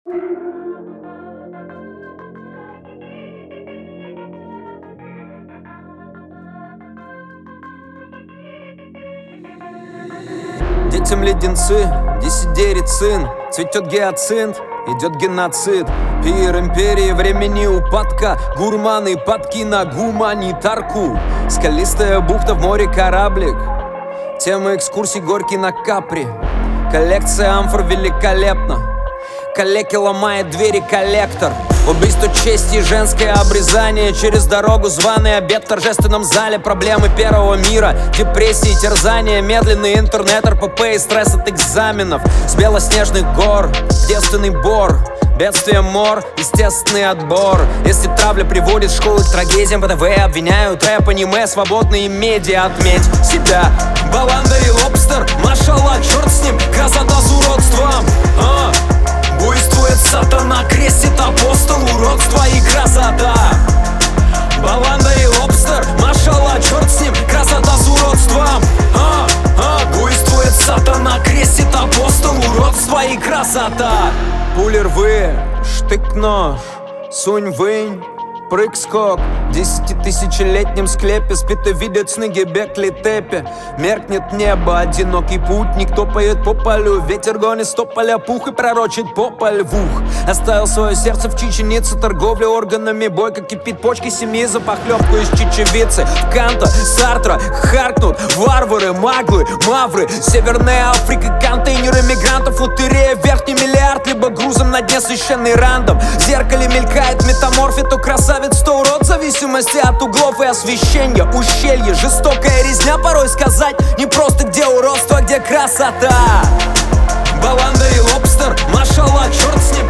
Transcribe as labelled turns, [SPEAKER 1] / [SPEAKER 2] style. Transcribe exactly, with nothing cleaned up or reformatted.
[SPEAKER 1] Детям леденцы, десидерицин, цветет гиацинт, идет геноцид. Пир империи времени упадка, гурманы падки на гуманитарку. Скалистая бухта, в море кораблик, тема экскурсий Горький на Капри. Коллекция амфор великолепна, калеки ломает двери коллектор. Убийство чести, женское обрезание, через дорогу званый обед в торжественном зале. Проблемы первого мира, депрессии, терзания, медленный интернет, эр пэ пэ и стресс от экзаменов. С белоснежных гор, девственный бор, бедствие мор, естественный отбор. Если травля приводит школы к трагедиям, вэ тэ вэ обвиняют рэп, аниме, свободные медиа. Отметь себя, баланда и лобстер, машалла, черт с ним, красота с уродством. а. Буйствует сатана, крестит апостол, уродство и красота. Баланда и лобстер, машалла, черт с ним, красота с уродством. а, а. Буйствует сатана, крестит апостол, уродство и красота. Пули рвы, штык-нож, сунь-вынь, прыг-скок. В десятитысячелетнем склепе спит и видит сны Гебекли Тепе. Меркнет небо, одинокий путник топает по полю. Ветер гонит с тополя пух и пророчит по львух. Оставил свое сердце в чеченице, торговля органами, бойко кипит почки семьи за похлебку из чечевицы. В Канта, Сартра, харкнут варвары, маглы, мавры. Северная Африка, контейнеры мигрантов, лотерея, верхний миллиард, либо грузом на дне священный рандом. В зеркале мелькает метаморфе, то красавец, то урод, в зависимости от углов и освещения. Ущелье, жестокая резня, порой сказать не просто где уродство, где красота. Баланда и лобстер, машалла, черт с ним,